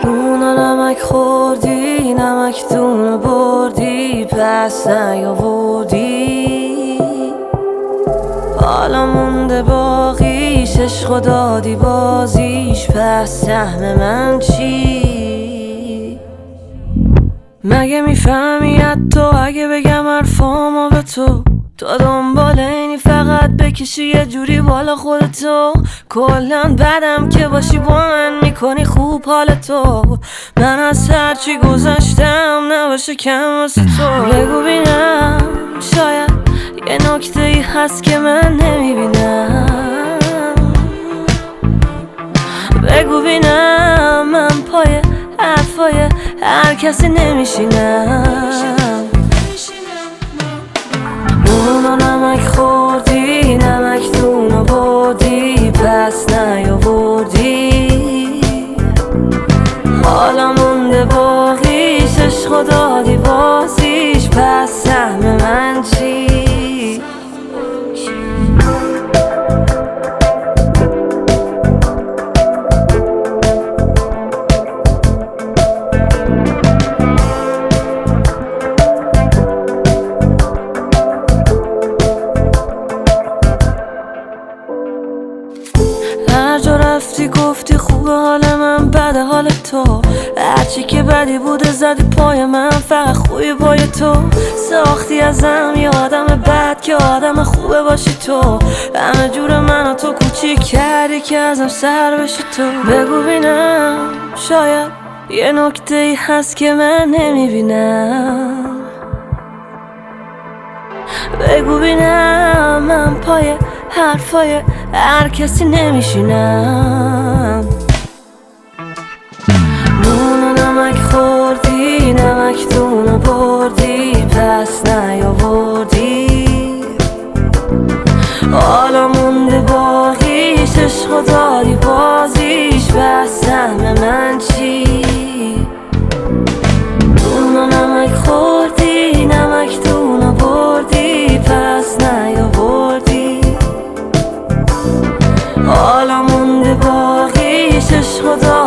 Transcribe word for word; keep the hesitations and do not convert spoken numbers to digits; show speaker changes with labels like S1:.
S1: نون و نمک خوردی، نمک دون بردی، پس نیاوردی. حالا مونده باقیش، عشق دادی بازیش، پس سهم من چی؟ مگه میفهمی حتی اگه بگم حرفامو به تو؟ تو دنبال اینی فقط بکشی یه جوری بالا خودتو. کلن بدم که باشی با من میکنی خوب حالتو. من از هرچی گذشتم نباشه کم واسه تو. بگو بینم شاید یه نکته ای هست که من نمیبینم. بگو بینم من پای حرفای هر کسی نمیشینم. نون و نمک خوردی، نمک دون بردی، پس نیاوردی. حالا مونده باقیش، عشق دادی بازیش، پس سهم من چی؟ هر جا رفتی گفتی خوبه حال من، بده حال تو. هرچی که بدی بوده زدی پای من، فقط خوبی پای تو. ساختی ازم یه آدم بد که آدم خوبه باشی تو. همه جور من و تو کوچیک کردی که ازم سر بشی تو. بگو بینم شاید یه نکته ای هست که من نمیبینم. بگو بینم من پای حرفای هر کسی نمیشینم. نون و نمک خوردی، نمک دون بردی، پس نیاوردی. حالا مونده باقیش، عشق دادی بازیش، پس سهم من چی؟ نون و نمک خوردی، نمک دون بردی، پس نیاوردی. حالا مونده باقیش، عشق دادی